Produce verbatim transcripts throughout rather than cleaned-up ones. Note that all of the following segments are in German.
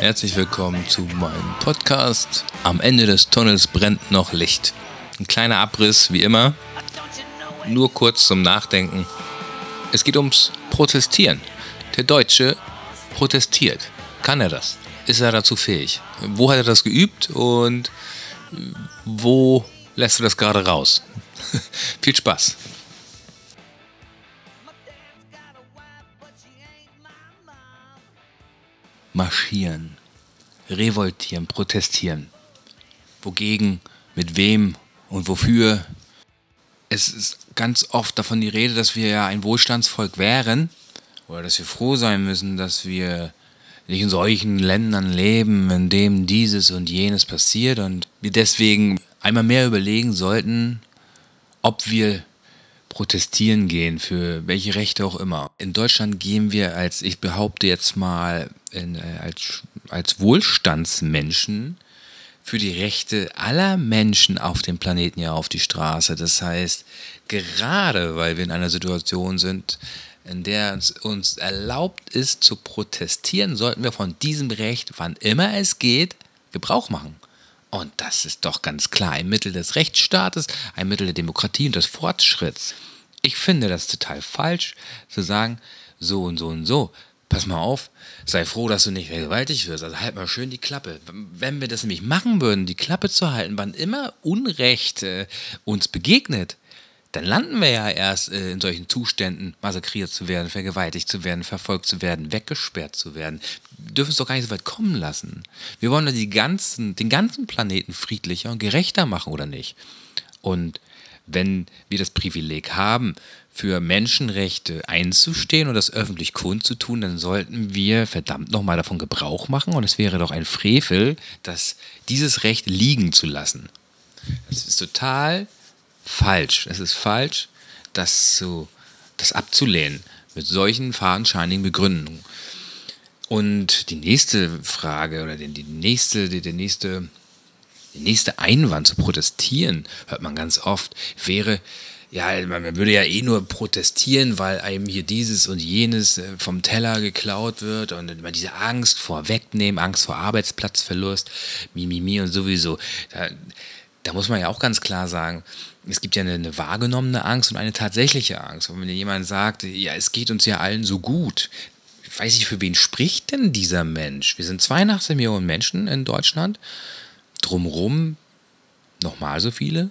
Herzlich willkommen zu meinem Podcast. Am Ende des Tunnels brennt noch Licht. Ein kleiner Abriss, wie immer. Nur kurz zum Nachdenken. Es geht ums Protestieren. Der Deutsche protestiert. Kann er das? Ist er dazu fähig? Wo hat er das geübt und wo lässt er das gerade raus? Viel Spaß! Marschieren, revoltieren, protestieren. Wogegen, mit wem und wofür? Es ist ganz oft davon die Rede, dass wir ja ein Wohlstandsvolk wären oder dass wir froh sein müssen, dass wir nicht in solchen Ländern leben, in denen dieses und jenes passiert und wir deswegen einmal mehr überlegen sollten, ob wir protestieren gehen, für welche Rechte auch immer. In Deutschland gehen wir als, ich behaupte jetzt mal, in, äh, als, als Wohlstandsmenschen für die Rechte aller Menschen auf dem Planeten ja auf die Straße. Das heißt, gerade weil wir in einer Situation sind, in der es uns erlaubt ist zu protestieren, sollten wir von diesem Recht, wann immer es geht, Gebrauch machen. Und das ist doch ganz klar ein Mittel des Rechtsstaates, ein Mittel der Demokratie und des Fortschritts. Ich finde das total falsch, zu sagen, so und so und so, pass mal auf, sei froh, dass du nicht vergewaltigt wirst, also halt mal schön die Klappe. Wenn wir das nämlich machen würden, die Klappe zu halten, wann immer Unrecht äh, uns begegnet, dann landen wir ja erst äh, in solchen Zuständen, massakriert zu werden, vergewaltigt zu werden, verfolgt zu werden, weggesperrt zu werden. Wir dürfen es doch gar nicht so weit kommen lassen. Wir wollen doch die ganzen, den ganzen Planeten friedlicher und gerechter machen, oder nicht? Und wenn wir das Privileg haben, für Menschenrechte einzustehen und das öffentlich kundzutun, dann sollten wir verdammt nochmal davon Gebrauch machen. Und es wäre doch ein Frevel, das, dieses Recht liegen zu lassen. Das ist total falsch. Es ist falsch, das, zu, das abzulehnen mit solchen fadenscheinigen Begründungen. Und die nächste Frage oder die, die nächste, die, die nächste, der nächste Einwand zu protestieren, hört man ganz oft, wäre, ja, man würde ja eh nur protestieren, weil einem hier dieses und jenes vom Teller geklaut wird und immer diese Angst vor Wegnehmen, Angst vor Arbeitsplatzverlust, Mimimi und sowieso. Da, da muss man ja auch ganz klar sagen, es gibt ja eine, eine wahrgenommene Angst und eine tatsächliche Angst. Und wenn jemand sagt, ja, es geht uns ja allen so gut, ich weiß nicht, für wen spricht denn dieser Mensch? Wir sind zweiundachtzig Millionen Menschen in Deutschland, drumherum nochmal so viele.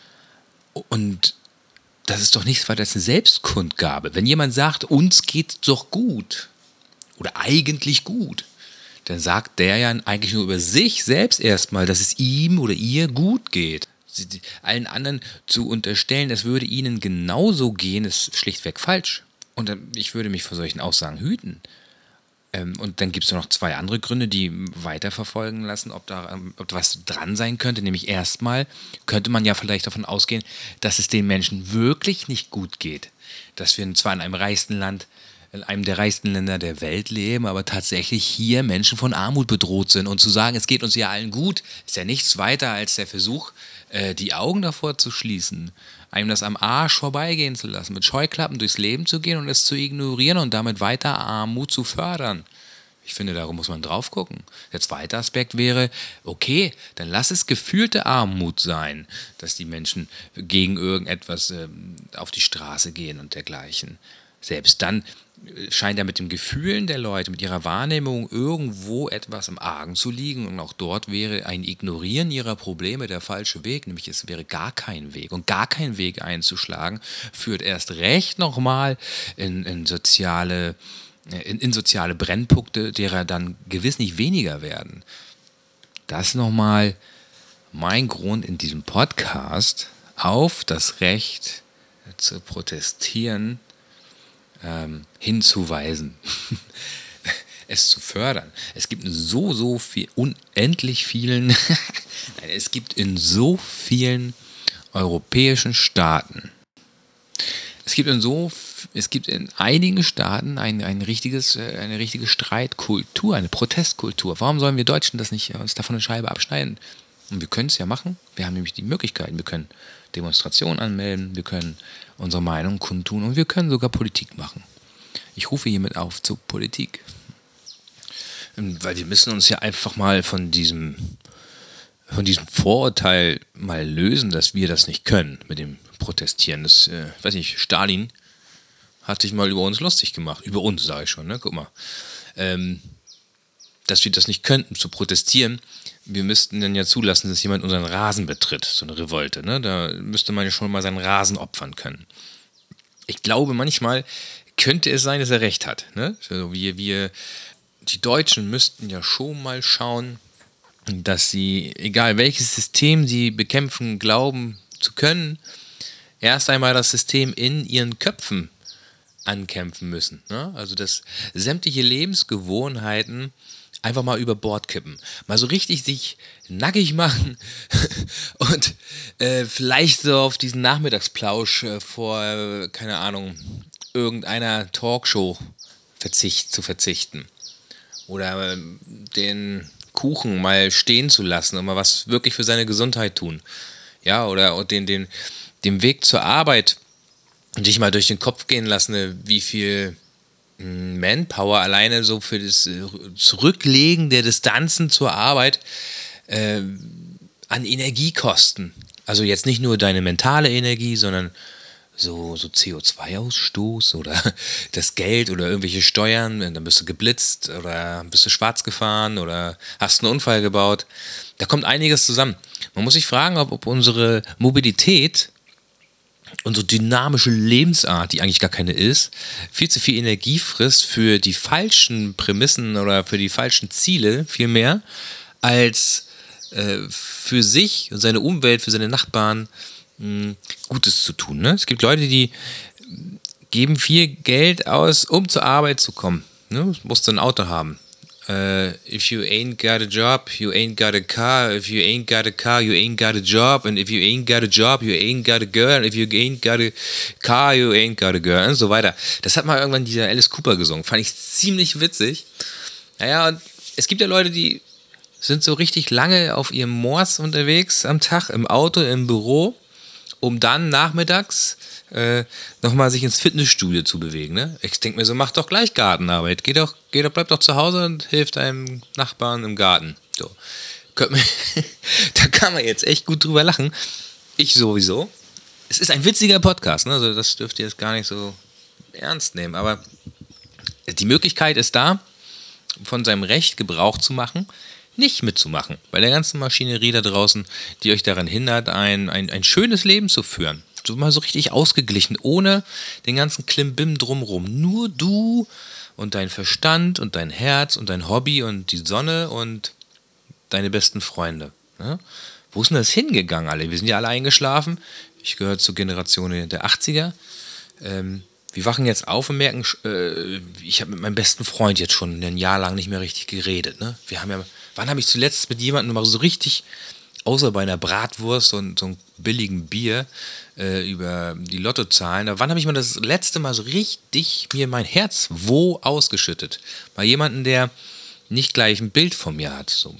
Und das ist doch nichts weiter als eine Selbstkundgabe. Wenn jemand sagt, uns geht's doch gut oder eigentlich gut, dann sagt der ja eigentlich nur über sich selbst erstmal, dass es ihm oder ihr gut geht. Allen anderen zu unterstellen, es würde ihnen genauso gehen, ist schlichtweg falsch. Und ich würde mich vor solchen Aussagen hüten. Und dann gibt es noch zwei andere Gründe, die weiterverfolgen lassen, ob da ob da was dran sein könnte. Nämlich erstmal könnte man ja vielleicht davon ausgehen, dass es den Menschen wirklich nicht gut geht. Dass wir zwar in einem reichsten Land, in einem der reichsten Länder der Welt leben, aber tatsächlich hier Menschen von Armut bedroht sind. Und zu sagen, es geht uns ja allen gut, ist ja nichts weiter als der Versuch, die Augen davor zu schließen, einem das am Arsch vorbeigehen zu lassen, mit Scheuklappen durchs Leben zu gehen und es zu ignorieren und damit weiter Armut zu fördern. Ich finde, darum muss man drauf gucken. Der zweite Aspekt wäre, okay, dann lass es gefühlte Armut sein, dass die Menschen gegen irgendetwas äh, auf die Straße gehen und dergleichen. Selbst dann scheint ja mit den Gefühlen der Leute, mit ihrer Wahrnehmung irgendwo etwas im Argen zu liegen. Und auch dort wäre ein Ignorieren ihrer Probleme der falsche Weg, nämlich es wäre gar kein Weg. Und gar kein Weg einzuschlagen, führt erst recht nochmal in, in, soziale, in, in soziale Brennpunkte, derer dann gewiss nicht weniger werden. Das nochmal mein Grund in diesem Podcast, auf das Recht zu protestieren, Ähm, hinzuweisen, es zu fördern. Es gibt so, so viel, unendlich vielen, nein, es gibt in so vielen europäischen Staaten, es gibt in so, es gibt in einigen Staaten ein, ein richtiges, eine richtige Streitkultur, eine Protestkultur. Warum sollen wir Deutschen das nicht uns davon eine Scheibe abschneiden? Und wir können es ja machen. Wir haben nämlich die Möglichkeiten. Wir können Demonstrationen anmelden, wir können unsere Meinung kundtun und wir können sogar Politik machen. Ich rufe hiermit auf zur Politik. Weil wir müssen uns ja einfach mal von diesem, von diesem Vorurteil mal lösen, dass wir das nicht können mit dem Protestieren. Das, äh, weiß nicht, Stalin hat sich mal über uns lustig gemacht. Über uns, sage ich schon, ne? Guck mal. Ähm, dass wir das nicht könnten, zu protestieren. Wir müssten dann ja zulassen, dass jemand unseren Rasen betritt, so eine Revolte. Ne? Da müsste man ja schon mal seinen Rasen opfern können. Ich glaube, manchmal könnte es sein, dass er recht hat. Ne? Also wir, wir, die Deutschen müssten ja schon mal schauen, dass sie, egal welches System sie bekämpfen, glauben zu können, erst einmal das System in ihren Köpfen ankämpfen müssen. Ne? Also dass sämtliche Lebensgewohnheiten einfach mal über Bord kippen. Mal so richtig sich nackig machen und äh, vielleicht so auf diesen Nachmittagsplausch äh, vor, äh, keine Ahnung, irgendeiner Talkshow verzicht, zu verzichten. Oder äh, den Kuchen mal stehen zu lassen und mal was wirklich für seine Gesundheit tun. Ja, oder den, den, den Weg zur Arbeit und sich mal durch den Kopf gehen lassen, wie viel Manpower alleine so für das Zurücklegen der Distanzen zur Arbeit äh, an Energiekosten. Also jetzt nicht nur deine mentale Energie, sondern so, so C O zwei Ausstoß oder das Geld oder irgendwelche Steuern. Dann bist du geblitzt oder bist du schwarz gefahren oder hast einen Unfall gebaut. Da kommt einiges zusammen. Man muss sich fragen, ob, ob unsere Mobilität, unsere dynamische Lebensart, die eigentlich gar keine ist, viel zu viel Energie frisst für die falschen Prämissen oder für die falschen Ziele viel mehr, als äh, für sich und seine Umwelt, für seine Nachbarn mh, Gutes zu tun. Ne? Es gibt Leute, die geben viel Geld aus, um zur Arbeit zu kommen. Ne? Du musst ein Auto haben. Uh, if you ain't got a job, you ain't got a car. If you ain't got a car, you ain't got a job. And if you ain't got a job, you ain't got a girl. And if you ain't got a car, you ain't got a girl. Und so weiter. Das hat mal irgendwann dieser Alice Cooper gesungen. Fand ich ziemlich witzig. Naja, und es gibt ja Leute, die sind so richtig lange auf ihrem Moors unterwegs am Tag, im Auto, im Büro, um dann nachmittags äh, nochmal sich ins Fitnessstudio zu bewegen. Ne? Ich denke mir so, mach doch gleich Gartenarbeit. Geh doch, geh doch, bleib doch zu Hause und hilf deinem Nachbarn im Garten. So. Da kann man jetzt echt gut drüber lachen. Ich sowieso. Es ist ein witziger Podcast, ne? Also das dürft ihr jetzt gar nicht so ernst nehmen. Aber die Möglichkeit ist da, von seinem Recht Gebrauch zu machen, nicht mitzumachen. Bei der ganzen Maschinerie da draußen, die euch daran hindert, ein, ein, ein schönes Leben zu führen. So mal so richtig ausgeglichen, ohne den ganzen Klimbim drumrum. Nur du und dein Verstand und dein Herz und dein Hobby und die Sonne und deine besten Freunde. Ja? Wo ist denn das hingegangen alle? Wir sind ja alle eingeschlafen. Ich gehöre zur Generation der achtziger. Ähm, wir wachen jetzt auf und merken, äh, ich habe mit meinem besten Freund jetzt schon ein Jahr lang nicht mehr richtig geredet. Ne? Wir haben ja, wann habe ich zuletzt mit jemandem mal so richtig, außer bei einer Bratwurst und so einem billigen Bier, äh, über die Lottozahlen, wann habe ich mal das letzte Mal so richtig mir mein Herz wo ausgeschüttet? Bei jemandem, der nicht gleich ein Bild von mir hat. So.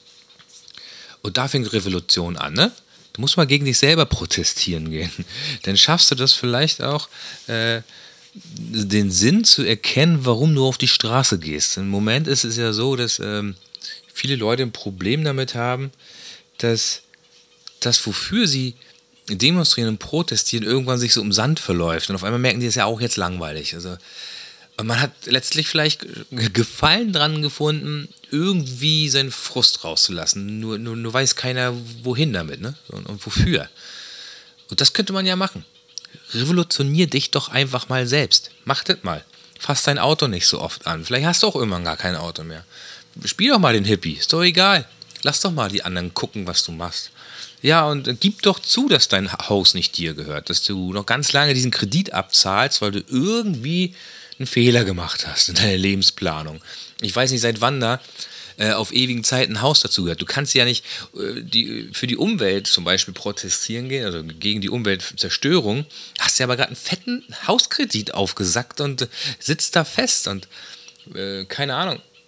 Und da fängt Revolution an, ne? Du musst mal gegen dich selber protestieren gehen. Dann schaffst du das vielleicht auch, äh, den Sinn zu erkennen, warum du auf die Straße gehst. Im Moment ist es ja so, dass ähm, viele Leute ein Problem damit haben, dass das, wofür sie demonstrieren und protestieren, irgendwann sich so im Sand verläuft. Und auf einmal merken die, das ist ja auch jetzt langweilig. Also, und man hat letztlich vielleicht Gefallen dran gefunden, irgendwie seinen Frust rauszulassen. Nur, nur, nur weiß keiner, wohin damit, ne? Und, und wofür. Und das könnte man ja machen. Revolutionier dich doch einfach mal selbst. Mach das mal. Fass dein Auto nicht so oft an. Vielleicht hast du auch irgendwann gar kein Auto mehr. Spiel doch mal den Hippie. Ist doch egal. Lass doch mal die anderen gucken, was du machst. Ja, und gib doch zu, dass dein Haus nicht dir gehört. Dass du noch ganz lange diesen Kredit abzahlst, weil du irgendwie einen Fehler gemacht hast in deiner Lebensplanung. Ich weiß nicht, seit wann da äh, auf ewigen Zeit ein Haus dazu gehört. Du kannst ja nicht äh, die, für die Umwelt zum Beispiel protestieren gehen, also gegen die Umweltzerstörung. Hast ja aber gerade einen fetten Hauskredit aufgesackt und äh, sitzt da fest und äh, keine Ahnung.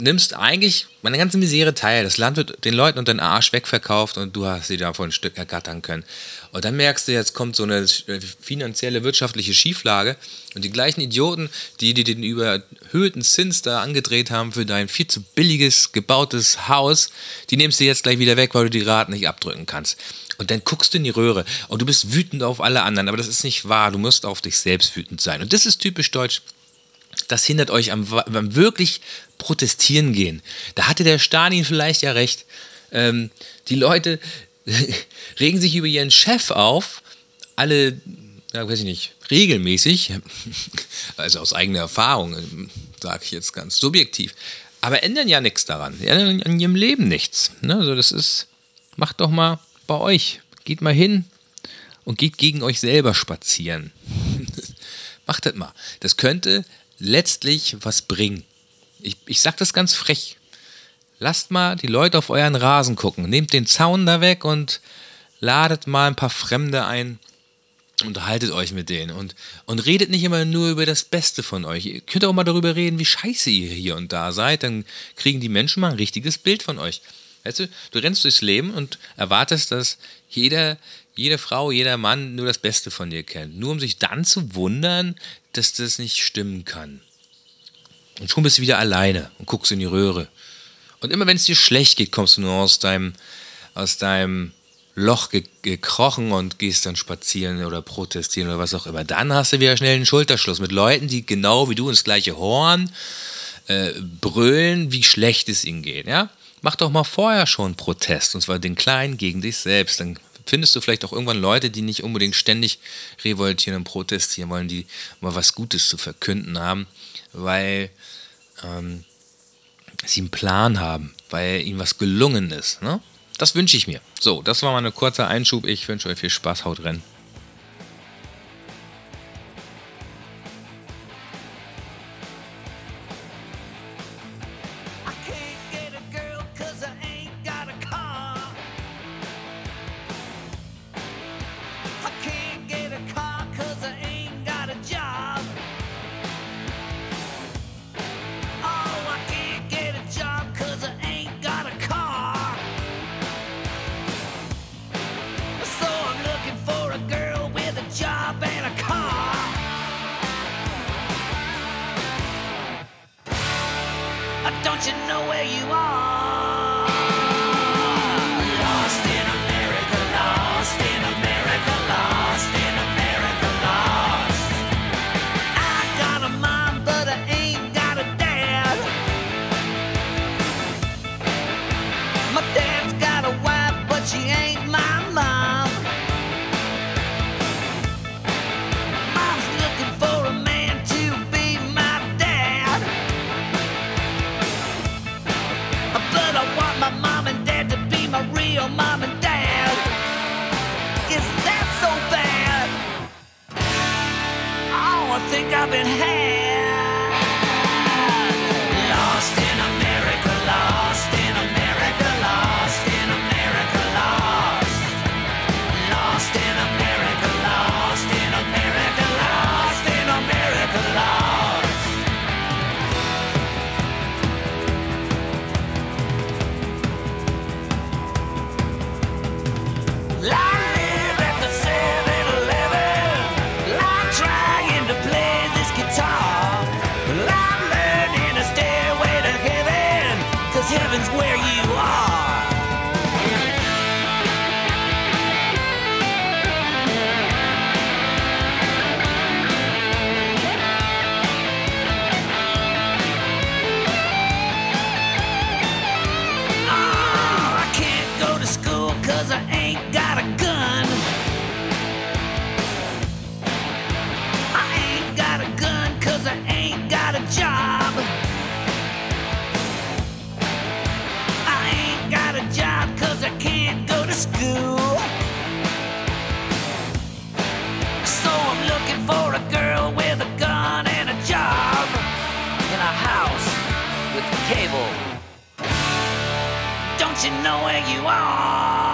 nimmst eigentlich meine ganze Misere teil. Das Land wird den Leuten unter den Arsch wegverkauft und du hast sie davon ein Stück ergattern können. Und dann merkst du, jetzt kommt so eine finanzielle, wirtschaftliche Schieflage und die gleichen Idioten, die dir den überhöhten Zins da angedreht haben für dein viel zu billiges, gebautes Haus, die nimmst du jetzt gleich wieder weg, weil du die Raten nicht abdrücken kannst. Und dann guckst du in die Röhre und du bist wütend auf alle anderen, aber das ist nicht wahr, du musst auf dich selbst wütend sein. Und das ist typisch deutsch. Das hindert euch am, am wirklich protestieren gehen. Da hatte der Stalin vielleicht ja recht. Ähm, die Leute regen sich über ihren Chef auf, alle, ja, weiß ich nicht, regelmäßig, also aus eigener Erfahrung, sage ich jetzt ganz subjektiv, aber ändern ja nichts daran, ändern an ihrem Leben nichts. Ne? Also das ist, macht doch mal bei euch, geht mal hin und geht gegen euch selber spazieren. Macht das mal. Das könnte letztlich was bringen. Ich, ich sag das ganz frech. Lasst mal die Leute auf euren Rasen gucken. Nehmt den Zaun da weg und ladet mal ein paar Fremde ein. Unterhaltet euch mit denen und, und redet nicht immer nur über das Beste von euch. Ihr könnt auch mal darüber reden, wie scheiße ihr hier und da seid. Dann kriegen die Menschen mal ein richtiges Bild von euch. Weißt du, du rennst durchs Leben und erwartest, dass jeder, jede Frau, jeder Mann nur das Beste von dir kennt. Nur um sich dann zu wundern, dass das nicht stimmen kann. Und schon bist du wieder alleine und guckst in die Röhre. Und immer wenn es dir schlecht geht, kommst du nur aus deinem, aus deinem Loch ge- gekrochen und gehst dann spazieren oder protestieren oder was auch immer. Dann hast du wieder schnell einen Schulterschluss mit Leuten, die genau wie du ins gleiche Horn äh, brüllen, wie schlecht es ihnen geht. Ja? Mach doch mal vorher schon Protest, und zwar den Kleinen gegen dich selbst. Dann findest du vielleicht auch irgendwann Leute, die nicht unbedingt ständig revoltieren und protestieren wollen, die mal was Gutes zu verkünden haben, weil ähm, sie einen Plan haben, weil ihnen was gelungen ist. Ne? Das wünsche ich mir. So, das war mal ein kurzer Einschub. Ich wünsche euch viel Spaß. Haut rein. Don't you know where you are? Lost in America, lost in America, lost in America, lost. I got a mom, but I ain't got a dad. My dad's got a wife, but she ain't my mom. Mom's looking for a man to be my dad. But I want my mom and dad to be my real mom and dad. Is that so bad? Oh, I think I've been had. Lost in America, lost in America, lost in America, lost. Lost in America, lost in America, lost in America, lost. I live at the seven eleven. I'm trying to play this guitar. I'm learning a stairway to heaven, 'cause heaven's where you are. Oh, I can't go to school 'cause I ain't got a gun. I ain't got a gun 'cause I ain't got a job. I ain't got a job 'cause I can't go to school. So I'm looking for a girl with a gun and a job in a house with cable. Don't you know where you are?